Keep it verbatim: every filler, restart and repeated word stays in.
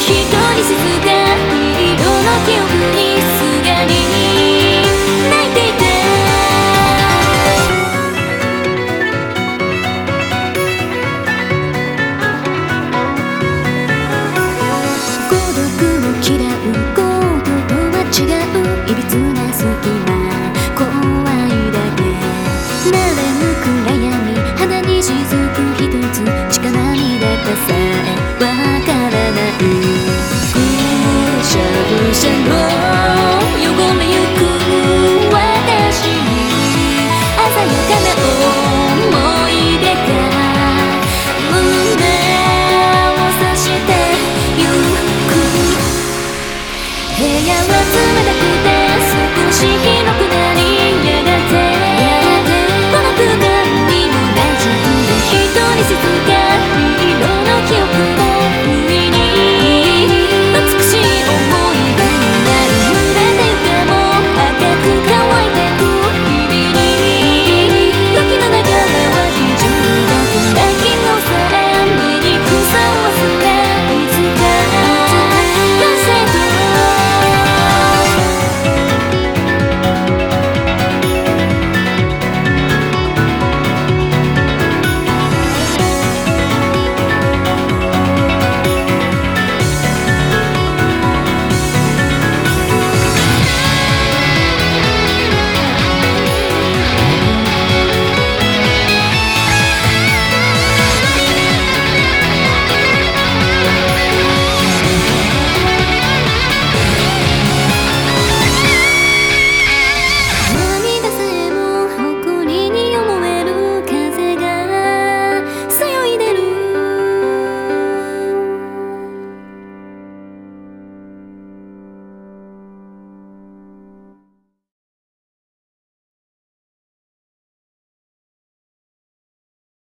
に静かに色の記憶にすがり泣いていた孤独を嫌うこととは違ういびつな隙間怖いだけなれぬ暗闇肌に雫一つ力にだったさえわからないぐしゃぐしゃの汚れゆく私に鮮やかな思い出が胸を刺してゆく部屋は冷たくて少し広くない